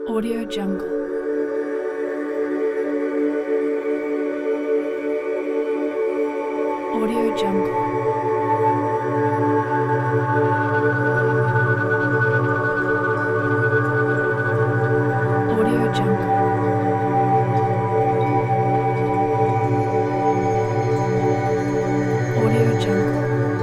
Audio Jungle. Audio Jungle. Audio Jungle. Audio Jungle.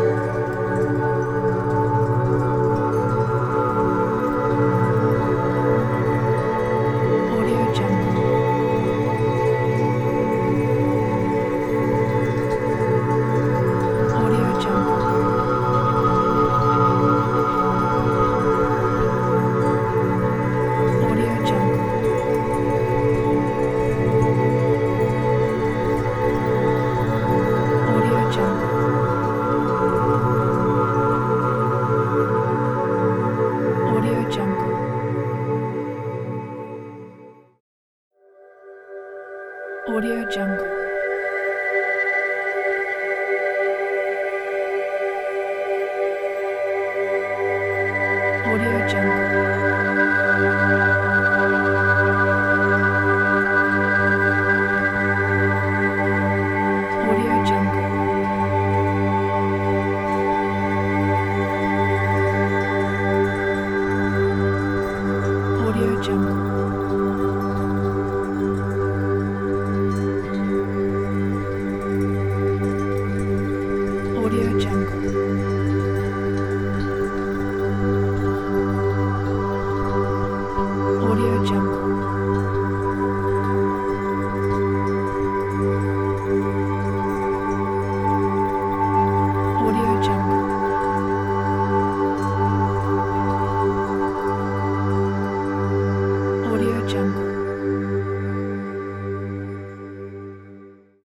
Audio Jungle. Audio Jungle. Audio Jungle. Audio Jungle. Audio Jungle. Audio Jungle. Audio Jungle. Audio Jungle. Audio Jungle. Audio Jungle. Audio Jungle. Audio Jungle. Audio Jungle.